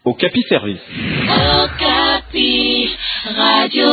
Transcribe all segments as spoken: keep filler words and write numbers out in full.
Okapi Service. Okapi, Radio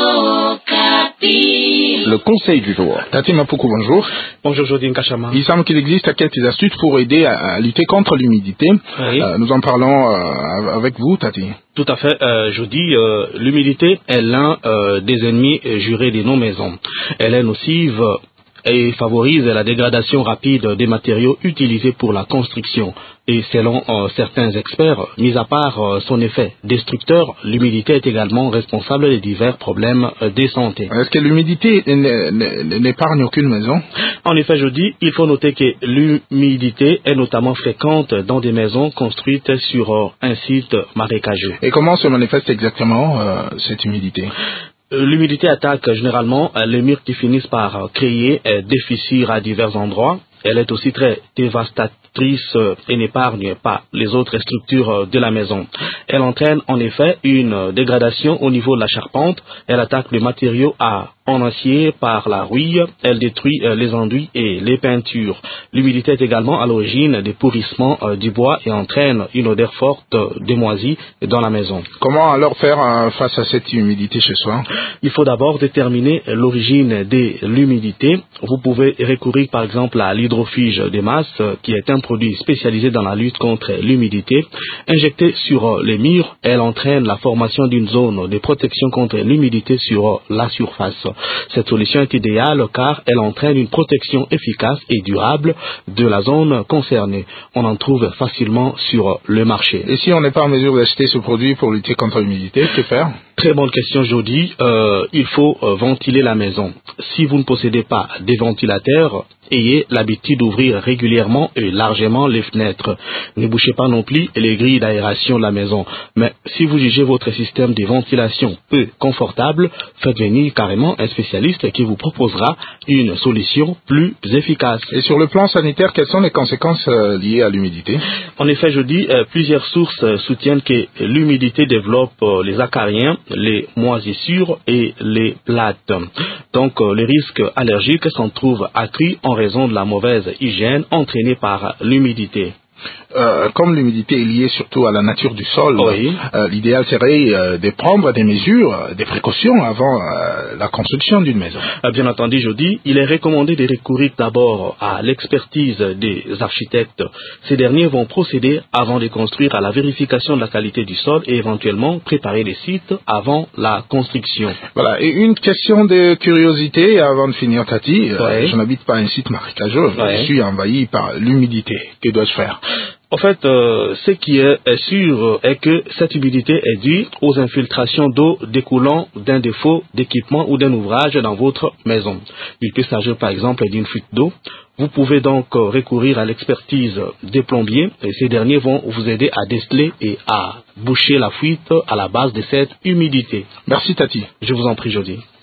Okapi. Le conseil du jour. Tati Mapuku, bonjour. Bonjour Jodine Kachama. Il semble qu'il existe quelques astuces pour aider à, à lutter contre l'humidité. Oui. Euh, nous en parlons euh, avec vous, Tati. Tout à fait, euh, je dis, euh, l'humidité est l'un euh, des ennemis jurés de nos maisons. Elle est nocive et favorise la dégradation rapide des matériaux utilisés pour la construction. Et selon euh, certains experts, mis à part euh, son effet destructeur, l'humidité est également responsable de divers problèmes euh, de santé. Est-ce que l'humidité n'épargne aucune maison? En effet, je dis, il faut noter que l'humidité est notamment fréquente dans des maisons construites sur euh, un site marécageux. Et comment se manifeste exactement euh, cette humidité? L'humidité attaque généralement les murs qui finissent par créer des fissures à divers endroits. Elle est aussi très dévastatrice et n'épargne pas les autres structures de la maison. Elle entraîne en effet une dégradation au niveau de la charpente. Elle attaque les matériaux à en acier par la rouille. Elle détruit les enduits et les peintures. L'humidité est également à l'origine des pourrissements du bois et entraîne une odeur forte de moisi dans la maison. Comment alors faire euh, face à cette humidité chez soi? Il faut d'abord déterminer l'origine de l'humidité. Vous pouvez recourir par exemple à l'hydrofuge des masses, qui est un produit spécialisé dans la lutte contre l'humidité. Injectée sur les murs, elle entraîne la formation d'une zone de protection contre l'humidité sur la surface. Cette solution est idéale car elle entraîne une protection efficace et durable de la zone concernée. On en trouve facilement sur le marché. Et si on n'est pas en mesure d'acheter ce produit pour lutter contre l'humidité, que faire? Très bonne question, Jody. Euh, il faut euh, ventiler la maison. Si vous ne possédez pas des ventilateurs, ayez l'habitude d'ouvrir régulièrement et largement les fenêtres. Ne bouchez pas non plus les grilles d'aération de la maison. Mais si vous jugez votre système de ventilation peu confortable, faites venir carrément un spécialiste qui vous proposera une solution plus efficace. Et sur le plan sanitaire, quelles sont les conséquences euh, liées à l'humidité? En effet, je dis, euh, plusieurs sources euh, soutiennent que l'humidité développe euh, les acariens, les moisissures et les plates. Donc, euh, les risques allergiques s'en trouvent accrus en raison de la mauvaise hygiène entraînée par l'humidité. Euh, comme l'humidité est liée surtout à la nature du sol, oui. euh, l'idéal serait euh, de prendre des mesures, des précautions avant euh, la construction d'une maison. Bien entendu, je dis, il est recommandé de recourir d'abord à l'expertise des architectes. Ces derniers vont procéder avant de construire à la vérification de la qualité du sol et éventuellement préparer les sites avant la construction. Voilà, et une question de curiosité avant de finir, Tati. Euh, oui. Je n'habite pas un site marécageux, oui. Je suis envahi par l'humidité. Que dois-je faire? En fait, euh, ce qui est, est sûr est que cette humidité est due aux infiltrations d'eau découlant d'un défaut d'équipement ou d'un ouvrage dans votre maison. Il peut s'agir par exemple d'une fuite d'eau. Vous pouvez donc recourir à l'expertise des plombiers et ces derniers vont vous aider à déceler et à boucher la fuite à la base de cette humidité. Merci Tati. Je vous en prie, Jody.